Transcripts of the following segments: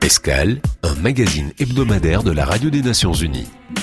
Escale, un magazine hebdomadaire de la Radio des Nations Unies.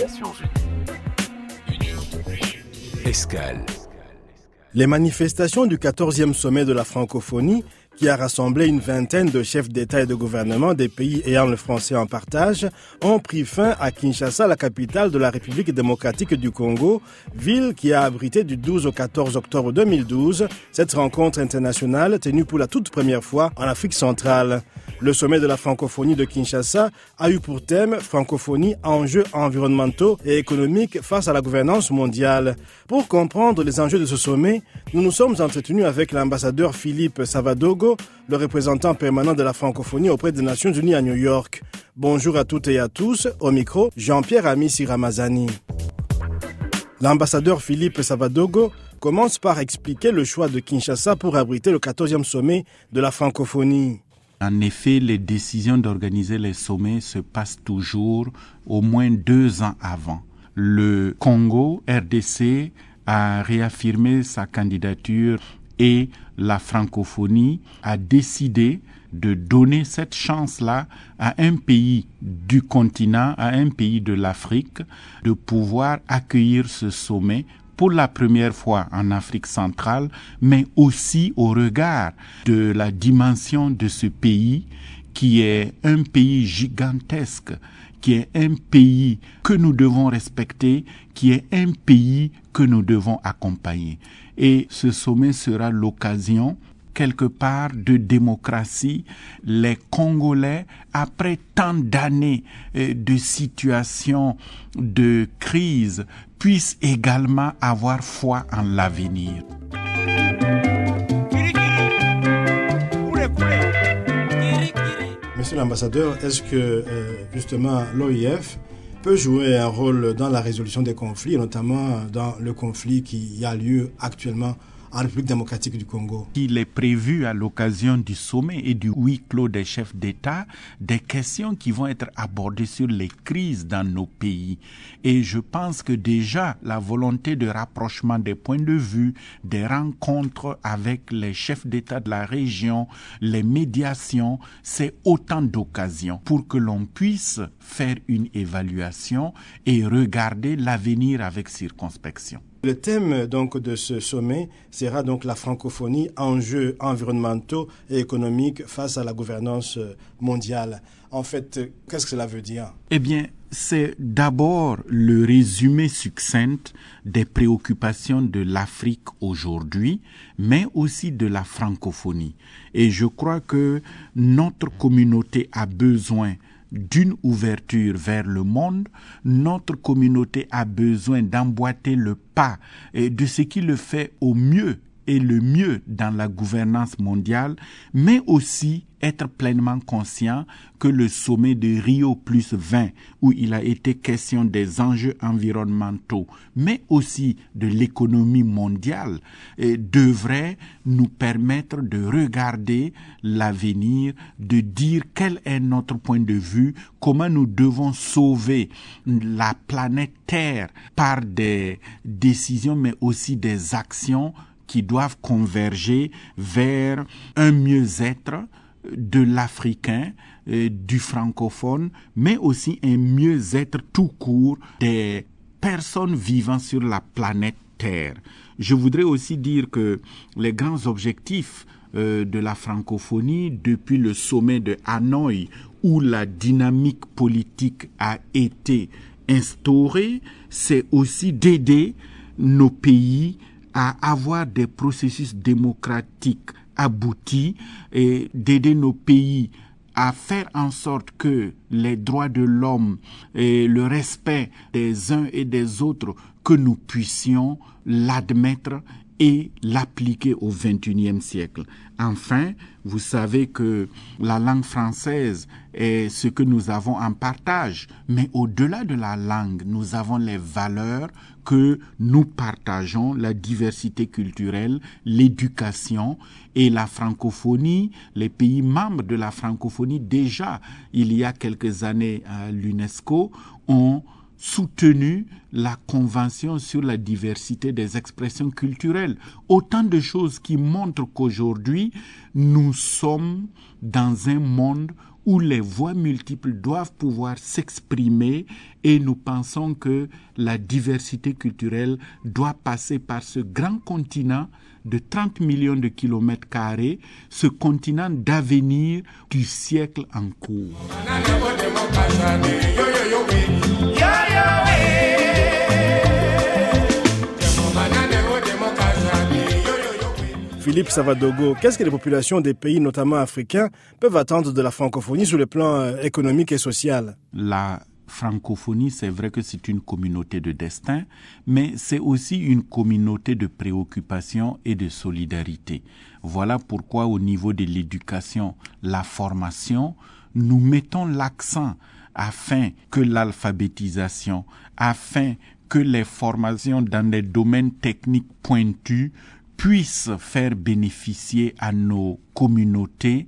Escale. Les manifestations du 14e sommet de la francophonie, qui a rassemblé une vingtaine de chefs d'État et de gouvernement des pays ayant le français en partage, ont pris fin à Kinshasa, la capitale de la République démocratique du Congo, ville qui a abrité du 12 au 14 octobre 2012 cette rencontre internationale tenue pour la toute première fois en Afrique centrale. Le sommet de la francophonie de Kinshasa a eu pour thème « Francophonie, enjeux environnementaux et économiques face à la gouvernance mondiale ». Pour comprendre les enjeux de ce sommet, nous nous sommes entretenus avec l'ambassadeur Philippe Savadogo, le représentant permanent de la francophonie auprès des Nations Unies à New York. Bonjour à toutes et à tous. Au micro, Jean-Pierre Amissi Ramazani. L'ambassadeur Philippe Savadogo commence par expliquer le choix de Kinshasa pour abriter le 14e sommet de la francophonie. En effet, les décisions d'organiser les sommets se passent toujours au moins 2 ans avant. Le Congo, RDC, a réaffirmé sa candidature et la francophonie a décidé de donner cette chance-là à un pays du continent, à un pays de l'Afrique, de pouvoir accueillir ce sommet pour la première fois en Afrique centrale, mais aussi au regard de la dimension de ce pays qui est un pays gigantesque, qui est un pays que nous devons respecter, qui est un pays que nous devons accompagner. Et ce sommet sera l'occasion quelque part de démocratie. Les Congolais, après tant d'années de situation de crise, puissent également avoir foi en l'avenir. Monsieur l'ambassadeur, est-ce que justement l'OIF peut jouer un rôle dans la résolution des conflits, notamment dans le conflit qui a lieu actuellement en République démocratique du Congo? Il est prévu à l'occasion du sommet et du huis clos des chefs d'État des questions qui vont être abordées sur les crises dans nos pays. Et je pense que déjà la volonté de rapprochement des points de vue, des rencontres avec les chefs d'État de la région, les médiations, c'est autant d'occasions pour que l'on puisse faire une évaluation et regarder l'avenir avec circonspection. Le thème donc de ce sommet sera donc la francophonie, enjeux environnementaux et économiques face à la gouvernance mondiale. En fait, qu'est-ce que cela veut dire? Eh bien, c'est d'abord le résumé succinct des préoccupations de l'Afrique aujourd'hui, mais aussi de la francophonie. Et je crois que notre communauté a besoin d'une ouverture vers le monde. Notre communauté a besoin d'emboîter le pas de ce qui le fait au mieux et le mieux dans la gouvernance mondiale, mais aussi être pleinement conscient que le sommet de Rio plus 20, où il a été question des enjeux environnementaux, mais aussi de l'économie mondiale, devrait nous permettre de regarder l'avenir, de dire quel est notre point de vue, comment nous devons sauver la planète Terre par des décisions, mais aussi des actions qui doivent converger vers un mieux-être de l'Africain, du francophone, mais aussi un mieux-être tout court des personnes vivant sur la planète Terre. Je voudrais aussi dire que les grands objectifs de la francophonie depuis le sommet de Hanoï, où la dynamique politique a été instaurée, c'est aussi d'aider nos pays à avoir des processus démocratiques aboutis et d'aider nos pays à faire en sorte que les droits de l'homme et le respect des uns et des autres, que nous puissions l'admettre et l'appliquer au XXIe siècle. Enfin, vous savez que la langue française est ce que nous avons en partage, mais au-delà de la langue, nous avons les valeurs que nous partageons, la diversité culturelle, l'éducation et la francophonie. Les pays membres de la francophonie, déjà, il y a quelques années à l'UNESCO, ont soutenu la Convention sur la diversité des expressions culturelles. Autant de choses qui montrent qu'aujourd'hui, nous sommes dans un monde où les voix multiples doivent pouvoir s'exprimer et nous pensons que la diversité culturelle doit passer par ce grand continent de 30 millions de kilomètres carrés, ce continent d'avenir du siècle en cours. Philippe Savadogo, qu'est-ce que les populations des pays, notamment africains, peuvent attendre de la francophonie sur le plan économique et social? La francophonie, c'est vrai que c'est une communauté de destin, mais c'est aussi une communauté de préoccupation et de solidarité. Voilà pourquoi au niveau de l'éducation, la formation, nous mettons l'accent afin que l'alphabétisation, afin que les formations dans des domaines techniques pointus puissent faire bénéficier à nos communautés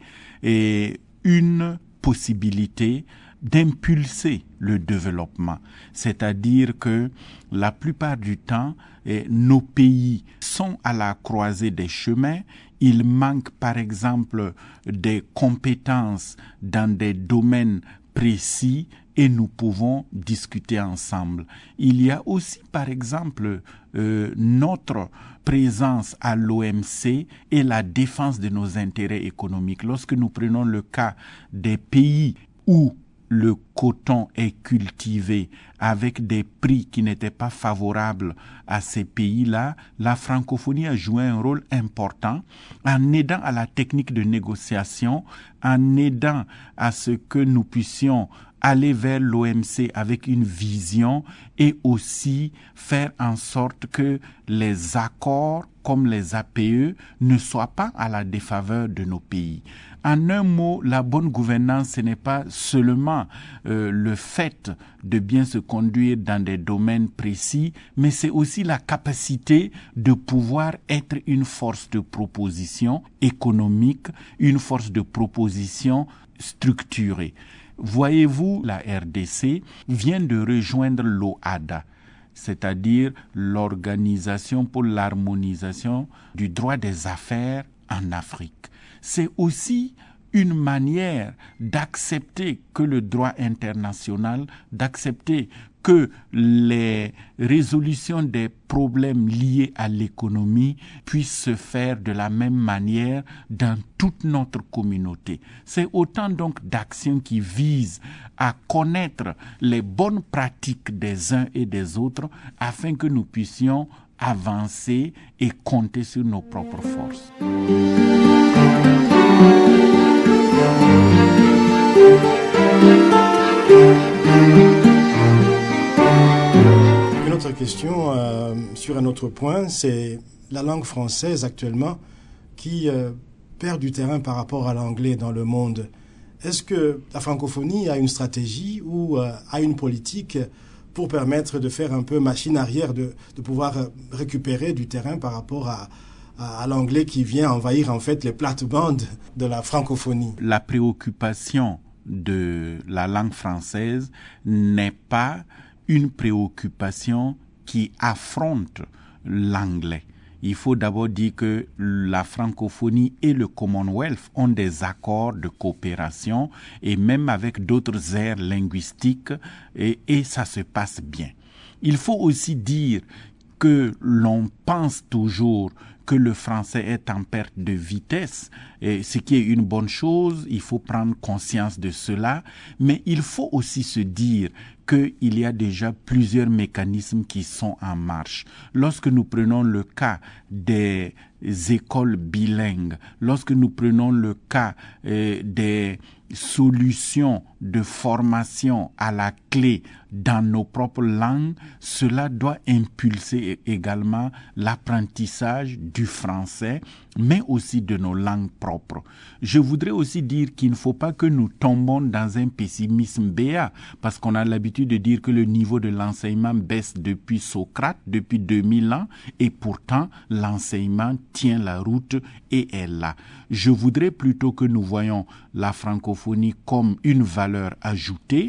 une possibilité d'impulser le développement. C'est-à-dire que la plupart du temps, nos pays sont à la croisée des chemins. Il manque par exemple des compétences dans des domaines précis et nous pouvons discuter ensemble. Il y a aussi par exemple notre présence à l'OMC et la défense de nos intérêts économiques. Lorsque nous prenons le cas des pays où le coton est cultivé avec des prix qui n'étaient pas favorables à ces pays-là, la francophonie a joué un rôle important en aidant à la technique de négociation, en aidant à ce que nous puissions aller vers l'OMC avec une vision et aussi faire en sorte que les accords comme les APE ne soient pas à la défaveur de nos pays. En un mot, la bonne gouvernance, ce n'est pas seulement le fait de bien se conduire dans des domaines précis, mais c'est aussi la capacité de pouvoir être une force de proposition économique, une force de proposition structurée. Voyez-vous, la RDC vient de rejoindre l'OHADA, c'est-à-dire l'Organisation pour l'harmonisation du droit des affaires en Afrique. C'est aussi une manière d'accepter que le droit international, d'accepter que les résolutions des problèmes liés à l'économie puissent se faire de la même manière dans toute notre communauté. C'est autant donc d'actions qui visent à connaître les bonnes pratiques des uns et des autres afin que nous puissions avancer et compter sur nos propres forces. Une autre question sur un autre point, c'est la langue française actuellement qui perd du terrain par rapport à l'anglais dans le monde. Est-ce que la francophonie a une stratégie ou a une politique pour permettre de faire un peu machine arrière, de pouvoir récupérer du terrain par rapport à l'anglais qui vient envahir en fait les plates-bandes de la francophonie? La préoccupation de la langue française n'est pas une préoccupation qui affronte l'anglais. Il faut d'abord dire que la francophonie et le Commonwealth ont des accords de coopération et même avec d'autres aires linguistiques et ça se passe bien. Il faut aussi dire que l'on pense toujours que le français est en perte de vitesse, et ce qui est une bonne chose, il faut prendre conscience de cela, mais il faut aussi se dire qu'il y a déjà plusieurs mécanismes qui sont en marche. Lorsque nous prenons le cas des écoles bilingues, lorsque nous prenons le cas des solutions de formation à la clé dans nos propres langues, cela doit impulser également l'apprentissage du français, mais aussi de nos langues propres. Je voudrais aussi dire qu'il ne faut pas que nous tombons dans un pessimisme béat, parce qu'on a l'habitude de dire que le niveau de l'enseignement baisse depuis Socrate, depuis 2000 ans, et pourtant l'enseignement tient la route et est là. Je voudrais plutôt que nous voyions la francophonie comme une valeur ajoutée,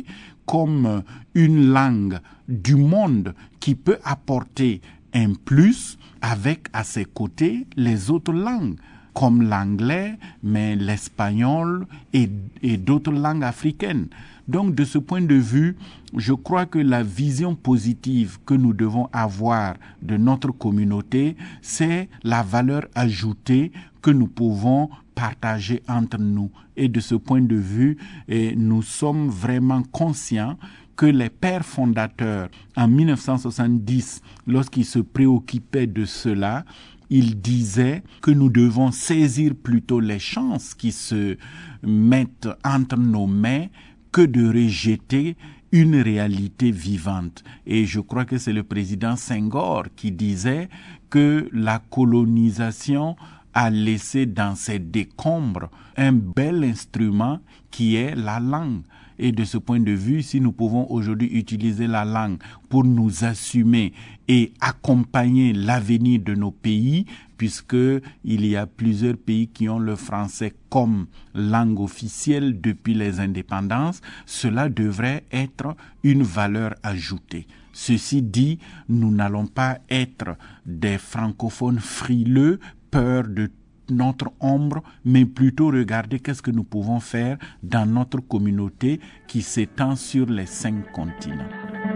comme une langue du monde qui peut apporter un plus avec à ses côtés les autres langues, comme l'anglais, mais l'espagnol et d'autres langues africaines. Donc, de ce point de vue, je crois que la vision positive que nous devons avoir de notre communauté, c'est la valeur ajoutée que nous pouvons partager entre nous. Et de ce point de vue, nous sommes vraiment conscients que les pères fondateurs, en 1970, lorsqu'ils se préoccupaient de cela, ils disaient que nous devons saisir plutôt les chances qui se mettent entre nos mains que de rejeter une réalité vivante. Et je crois que c'est le président Senghor qui disait que la colonisation a laissé dans ses décombres un bel instrument qui est la langue. Et de ce point de vue, si nous pouvons aujourd'hui utiliser la langue pour nous assumer et accompagner l'avenir de nos pays, puisque il y a plusieurs pays qui ont le français comme langue officielle depuis les indépendances, cela devrait être une valeur ajoutée. Ceci dit, nous n'allons pas être des francophones frileux, peur de notre ombre, mais plutôt regarder qu'est-ce que nous pouvons faire dans notre communauté qui s'étend sur les 5 continents.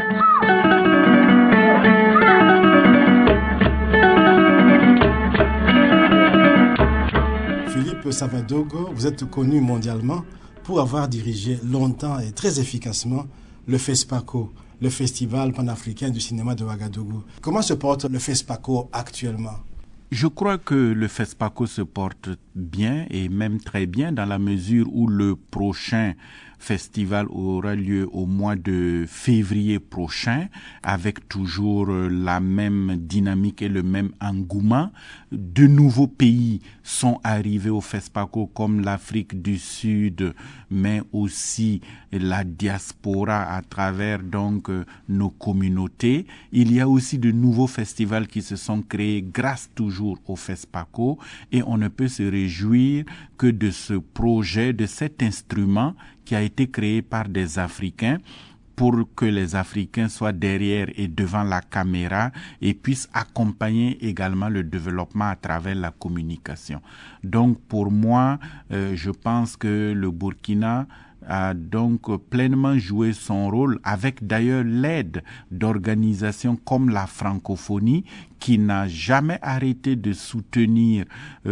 Philippe Savadogo, vous êtes connu mondialement pour avoir dirigé longtemps et très efficacement le FESPACO, le Festival panafricain du cinéma de Ouagadougou. Comment se porte le FESPACO actuellement ? Je crois que le FESPACO se porte bien et même très bien dans la mesure où le prochain festival aura lieu au mois de février prochain avec toujours la même dynamique et le même engouement. De nouveaux pays sont arrivés au FESPACO comme l'Afrique du Sud, mais aussi la diaspora à travers donc nos communautés. Il y a aussi de nouveaux festivals qui se sont créés grâce toujours au FESPACO et on ne peut se réjouir que de ce projet, de cet instrument qui a été créé par des Africains pour que les Africains soient derrière et devant la caméra et puissent accompagner également le développement à travers la communication. Donc pour moi, je pense que le Burkina a donc pleinement joué son rôle avec d'ailleurs l'aide d'organisations comme la francophonie qui n'a jamais arrêté de soutenir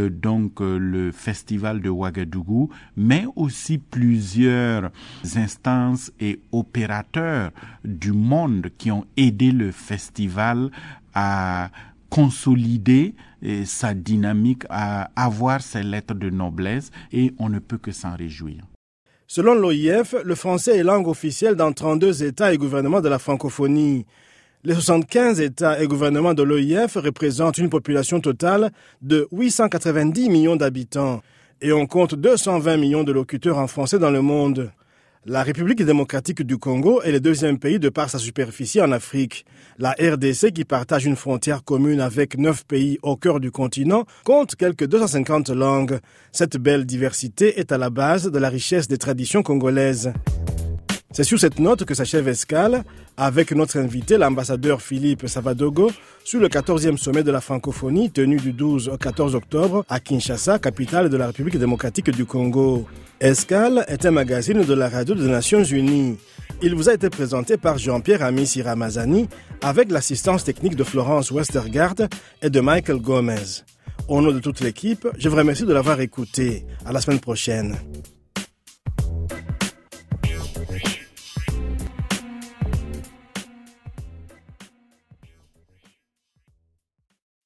le festival de Ouagadougou, mais aussi plusieurs instances et opérateurs du monde qui ont aidé le festival à consolider sa dynamique, à avoir ses lettres de noblesse et on ne peut que s'en réjouir. Selon l'OIF, le français est langue officielle dans 32 États et gouvernements de la francophonie. Les 75 États et gouvernements de l'OIF représentent une population totale de 890 millions d'habitants et on compte 220 millions de locuteurs en français dans le monde. La République démocratique du Congo est le deuxième pays de par sa superficie en Afrique. La RDC, qui partage une frontière commune avec 9 pays au cœur du continent, compte quelques 250 langues. Cette belle diversité est à la base de la richesse des traditions congolaises. C'est sur cette note que s'achève Escale, avec notre invité, l'ambassadeur Philippe Savadogo, sur le 14e sommet de la francophonie tenu du 12 au 14 octobre à Kinshasa, capitale de la République démocratique du Congo. Escale est un magazine de la Radio des Nations Unies. Il vous a été présenté par Jean-Pierre Amissi Ramazani avec l'assistance technique de Florence Westergaard et de Michael Gomez. Au nom de toute l'équipe, je vous remercie de l'avoir écouté. À la semaine prochaine.